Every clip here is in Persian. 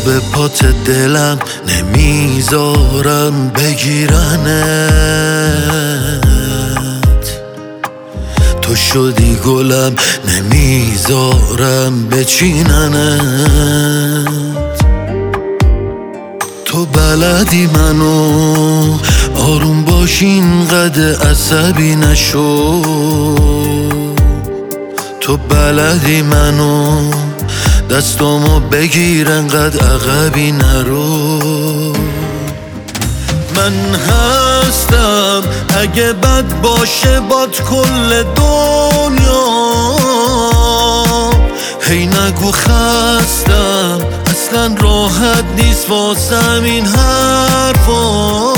به پات دلم نمیذارم بگیرنت، تو شدی گلم نمیذارم بچیننت. تو بلدی منو آروم باش اینقدر عصبی نشو، تو بلدی منو دستامو بگیر انقدر عقبی نرو. من هستم اگه بد باشه باد کل دنیا، هی نگو خستم اصلا راحت نیست واسم این حرفا.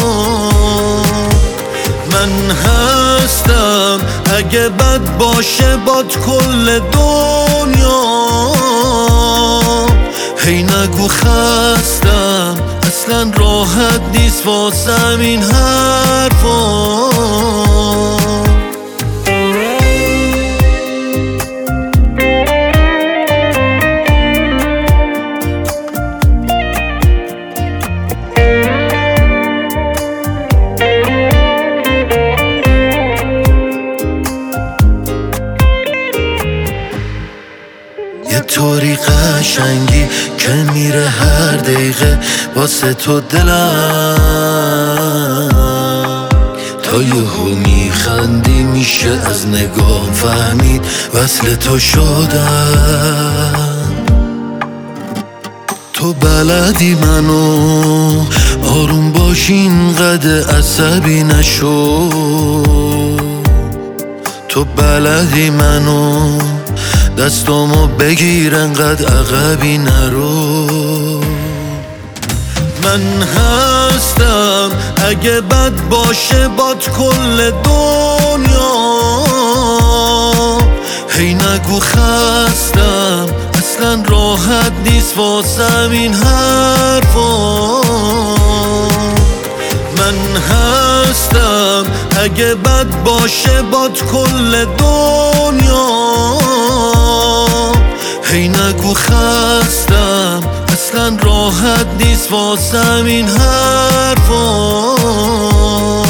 من هستم اگه بد باشه باد کل دنیا، هی نگو خستم اصلا راحت نیست واسم این حرفا. یه طوری قشنگی که میره هر دقیقه واسه تو دلم، تا یهو میخندی میشه از نگاه فهمید وصل تو شدم. تو بلدی منو آروم باش اینقدر عصبی نشو، تو بلدی منو دستامو بگیر انقدر عقبی نرو. من هستم اگه بد باشه باد کل دنیا، هی نگو خستم اصلا راحت نیست واسم این حرفا. من هستم اگه بد باشه باد کل دنیا، هی نگو خستم اصلا راحت نیست واسم این حرفا.